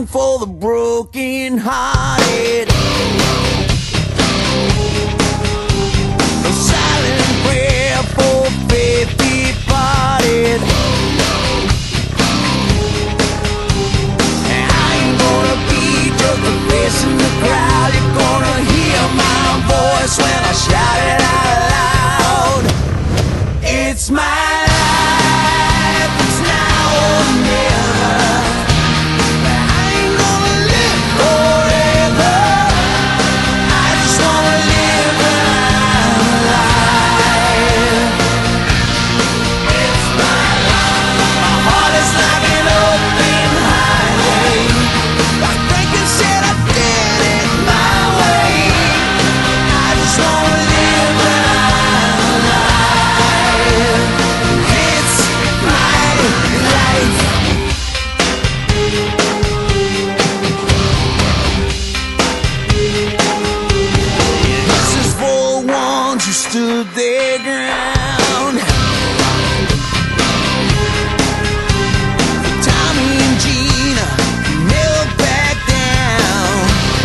song for the broken hearted. A silent prayer for faith departed. And I ain't gonna be just a face in the crowd. You're gonna hear my voice when I shout it out loud. It's my life, it's now or never. I ain't gonna live forever. I just wanna live my life. It's my life. My heart is like an open highway. Like Franklin said, I did it my way. I just wanna live my life. It's my life. This is for the ones who stood their ground. Tommy and Gina never back down.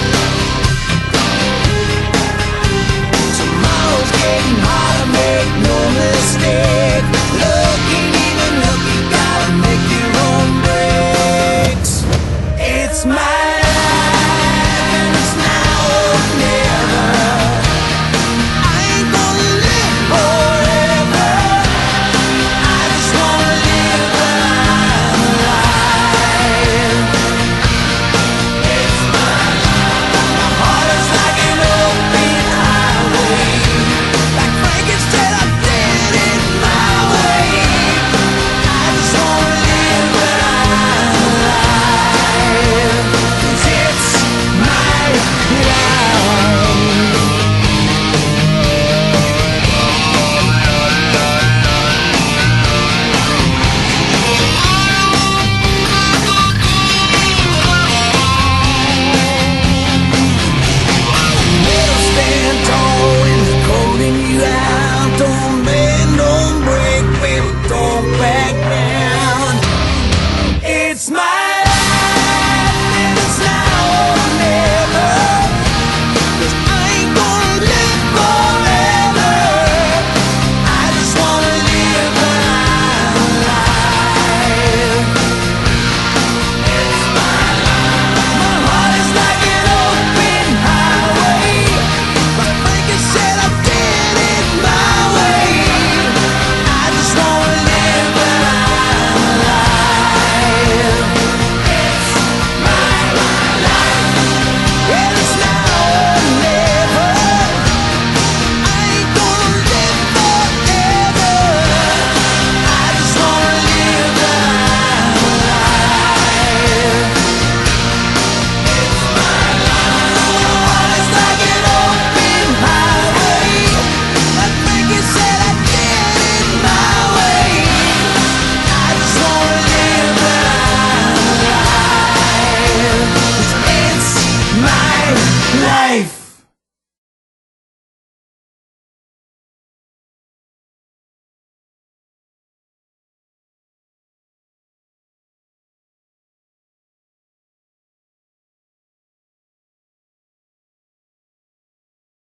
Tomorrow's getting harder, make no mistake. Looking even look, you gotta make your own breaks. It's my life and it's now or never. I ain't gonna live forever. I just wanna live my life. It's my life. My heart is like an open highway. Like Frankenstein, I did it my way. I just wanna live my life. 'Cause it's my life. Never stand tall when they're calling you out. Don't bend, don't break, baby, don't back down. It's my life and it's now or never. 'Cause I ain't gonna live forever. I just wanna live my life. It's my life. My heart is like an open highway. Like Franklin said, I did it my way. I just wanna live my life. It's my life. And it's now or never. I ain't gonna live forever. I just wanna live my life. It's my life. My heart is like an open highway. Like Franklin said, I did it my way. I just wanna live my life. 'Cause it's my life.